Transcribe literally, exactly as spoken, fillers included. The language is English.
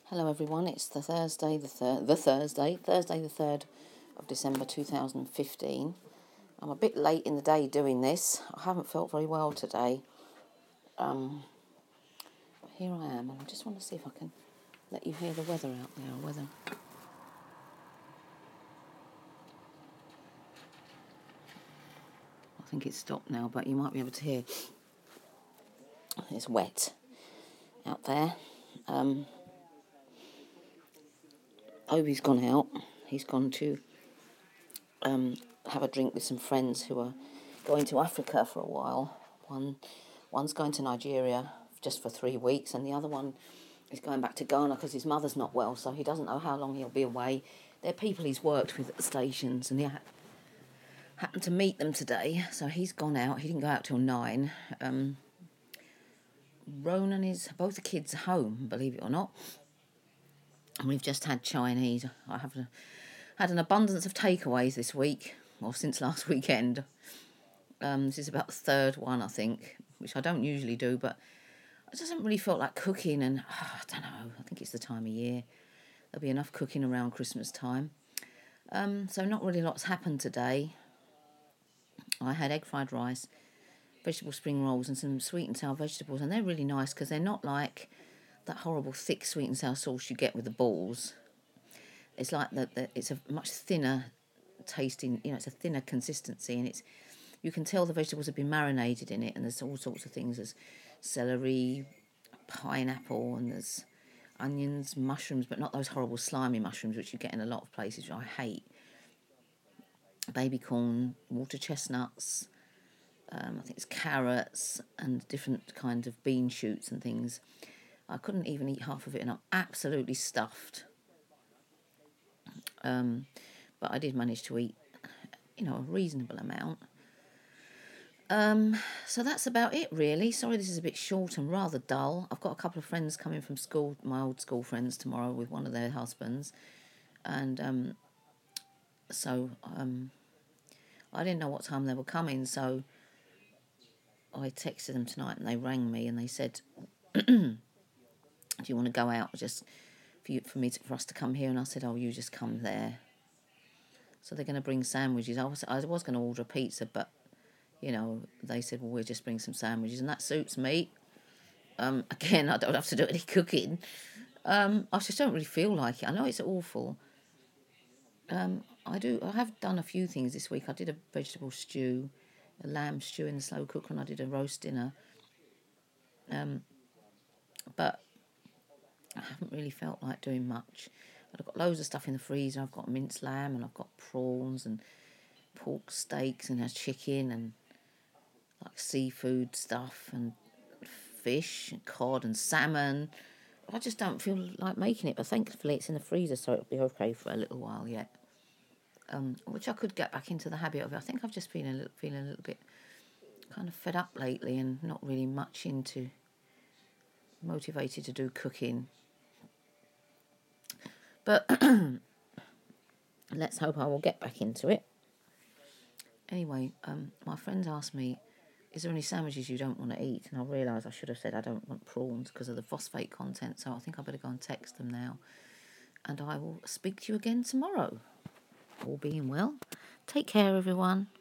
Hello everyone, it's the Thursday, the third, the Thursday, Thursday the third of December two thousand fifteen. I'm a bit late in the day doing this. I haven't felt very well today. Um, but here I am, and I just want to see if I can let you hear the weather out there. Weather. I think it's stopped now, but you might be able to hear. It's wet out there. Um, Obi's gone out. He's gone to um, have a drink with some friends who are going to Africa for a while. One, one's going to Nigeria just for three weeks, and the other one is going back to Ghana because his mother's not well, so he doesn't know how long he'll be away. They're people he's worked with at the stations, and he ha- happened to meet them today, so he's gone out. He didn't go out till nine. Um, Ronan is, both the kids are home, believe it or not. And we've just had Chinese. I have a, had an abundance of takeaways this week, or since last weekend. Um, this is about the third one, I think, which I don't usually do, but I just haven't really felt like cooking, and oh, I don't know, I think it's the time of year. There'll be enough cooking around Christmas time. Um, so not really lots happened today. I had egg fried rice, vegetable spring rolls, and some sweet and sour vegetables, and they're really nice because they're not like that horrible thick sweet and sour sauce you get with the balls. It's like that. It's a much thinner tasting, you know, it's a thinner consistency, and it's you can tell the vegetables have been marinated in it, and there's all sorts of things. There's celery, pineapple, and there's onions, mushrooms, but not those horrible slimy mushrooms which you get in a lot of places, which I hate. Baby corn, water chestnuts, um, I think it's carrots, and different kinds of bean shoots and things. I couldn't even eat half of it, and I'm absolutely stuffed. Um, but I did manage to eat, you know, a reasonable amount. Um, so that's about it, really. Sorry this is a bit short and rather dull. I've got a couple of friends coming from school, my old school friends, tomorrow with one of their husbands. And um, so um, I didn't know what time they were coming, so I texted them tonight and they rang me and they said, do you want to go out just for, you, for, me to, for us to come here? And I said, oh, you just come there. So they're going to bring sandwiches. I was, I was going to order a pizza, but, you know, they said, well, we'll just bring some sandwiches, and that suits me. Um, again, I don't have to do any cooking. Um, I just don't really feel like it. I know it's awful. Um, I do. I have done a few things this week. I did a vegetable stew, a lamb stew in the slow cooker, and I did a roast dinner. Um, but I haven't really felt like doing much. I've got loads of stuff in the freezer. I've got minced lamb, and I've got prawns and pork steaks, and a chicken, and like seafood stuff, and fish and cod and salmon. I just don't feel like making it, but thankfully it's in the freezer, so it'll be okay for a little while yet. Um, which I could get back into the habit of. I think I've just been a little, feeling a little bit kind of fed up lately, and not really much into motivated to do cooking. But let's hope I will get back into it. Anyway, um, my friend asked me, is there any sandwiches you don't want to eat? And I realised I should have said I don't want prawns because of the phosphate content, so I think I better go and text them now. And I will speak to you again tomorrow. All being well. Take care, everyone.